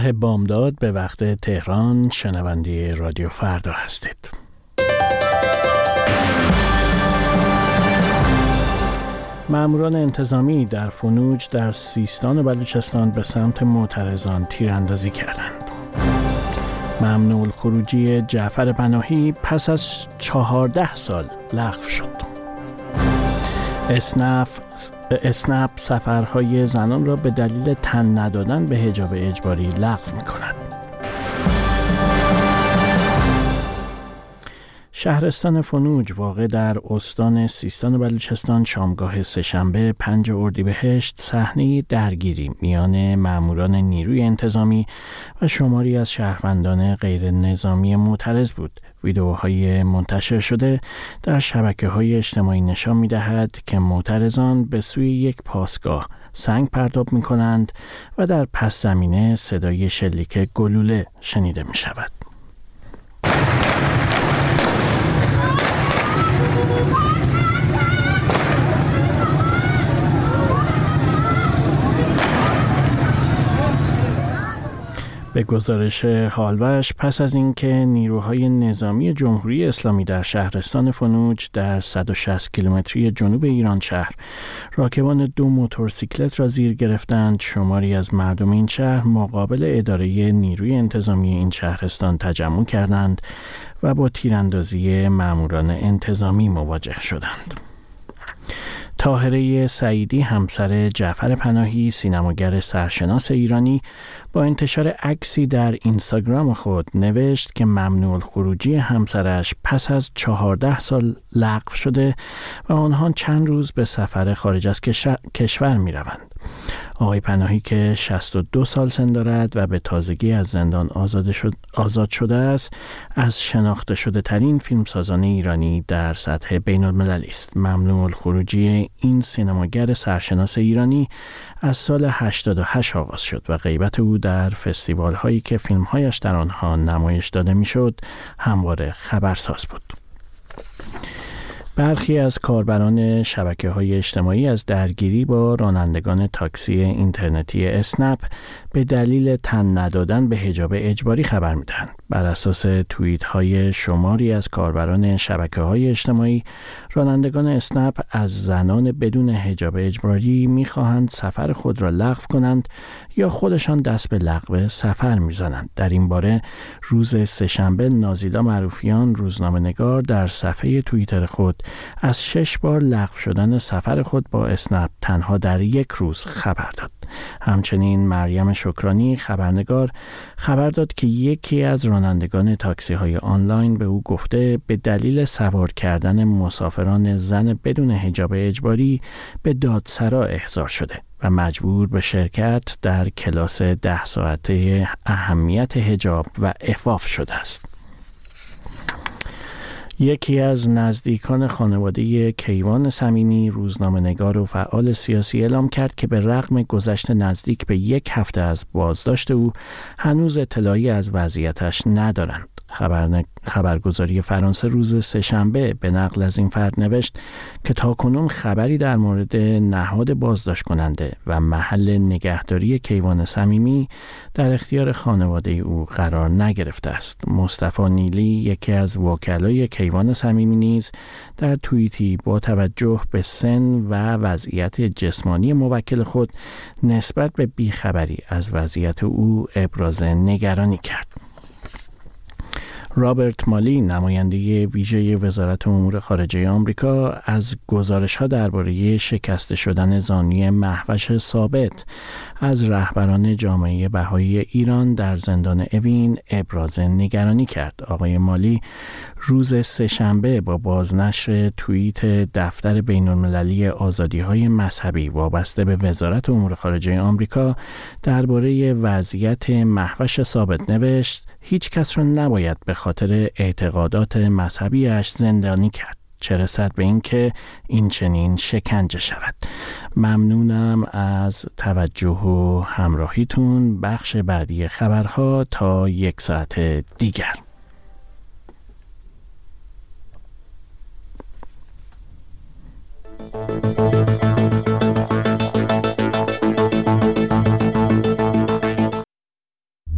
بامداد به وقت تهران شنونده رادیو فردا هستید. ماموران انتظامی در فنوج در سیستان و بلوچستان به سمت معترضان تیراندازی کردند. ممنوع الخروجی جعفر پناهی پس از 14 سال لغو شد. اسنپ سفرهای زنان را به دلیل تن ندادن به حجاب اجباری لغو می‌کند. شهرستان فنوج واقع در استان سیستان و بلوچستان شامگاه سه‌شنبه 5 اردیبهشت صحنه درگیری میان ماموران نیروی انتظامی و شماری از شهروندان غیر نظامی معترض بود. ویدئوهای منتشر شده در شبکه‌های اجتماعی نشان می‌دهد که معترضان به سوی یک پاسگاه سنگ پرتاب می‌کنند و در پس زمینه صدای شلیک گلوله شنیده می‌شود. به گزارش هالوش پس از اینکه نیروهای نظامی جمهوری اسلامی در شهرستان فنوج در 160 کیلومتری جنوب ایران شهر راکبان 2 موتورسیکلت را زیر گرفتند، شماری از مردم این شهر مقابل اداره نیروی انتظامی این شهرستان تجمع کردند و با تیراندازی ماموران انتظامی مواجه شدند. طاهره سعیدی همسر جعفر پناهی سینماگر سرشناس ایرانی با انتشار عکسی در اینستاگرام خود نوشت که ممنوع الخروجی همسرش پس از 14 سال لغو شده و آنها چند روز به سفر خارج از کشور می روند. آقای پناهی که 62 سال سن دارد و به تازگی از زندان آزاد شده است، از شناخته شده ترین فیلمسازان ایرانی در سطح بین المللی است. ممنوع الخروجی این سینماگر سرشناس ایرانی از سال 88 آغاز شد و غیبت او در فستیوال هایی که فیلم هایش در آنها نمایش داده میشد همواره خبرساز بود. برخی از کاربران شبکه‌های اجتماعی از درگیری با رانندگان تاکسی اینترنتی اسنپ به دلیل تن ندادن به حجاب اجباری خبر می‌دهند. بر اساس توییت‌های شماری از کاربران شبکه‌های اجتماعی، رانندگان اسنپ از زنان بدون حجاب اجباری می‌خواهند سفر خود را لغو کنند یا خودشان دست به لغو سفر می‌زنند. در این باره روز سه‌شنبه نازیلا معروفیان روزنامه‌نگار در صفحه توییتر خود از 6 بار لغو شدن سفر خود با اسنپ تنها در یک روز خبر داد. همچنین مریم شکرانی خبرنگار خبر داد که یکی از رانندگان تاکسی های آنلاین به او گفته به دلیل سوار کردن مسافران زن بدون حجاب اجباری به دادسرا احضار شده و مجبور به شرکت در کلاس 10 ساعته اهمیت حجاب و عفاف شده است. یکی از نزدیکان خانواده کیوان صمیمی روزنامه‌نگار و فعال سیاسی اعلام کرد که به رغم گذشت نزدیک به 1 هفته از بازداشت او هنوز اطلاعی از وضعیتش ندارند. خبرگزاری فرانسه روز سه‌شنبه به نقل از این فرد نوشت که تاکنون خبری در مورد نهاد بازداشت کننده و محل نگهداری کیوان صمیمی در اختیار خانواده او قرار نگرفته است. مصطفی نیلی یکی از وکلای کیوان صمیمی نیز در توییتی با توجه به سن و وضعیت جسمانی موکل خود نسبت به بیخبری از وضعیت او ابراز نگرانی کرد. رابرت مالی نماینده ویژه وزارت امور خارجه آمریکا از گزارش‌ها درباره شکسته شدن زانوی مهوش ثابت از رهبران جامعه بهایی ایران در زندان اوین ابراز نگرانی کرد. آقای مالی روز سه‌شنبه با بازنشر توییت دفتر بین‌المللی آزادی‌های مذهبی وابسته به وزارت امور خارجه آمریکا درباره وضعیت مهوش ثابت نوشت: هیچ کس را نباید به خاطر اعتقادات مذهبیش زندانی کرد، چه رسد به این که این چنین شکنجه شود. ممنونم از توجه و همراهیتون. بخش بعدی خبرها تا 1 ساعت دیگر.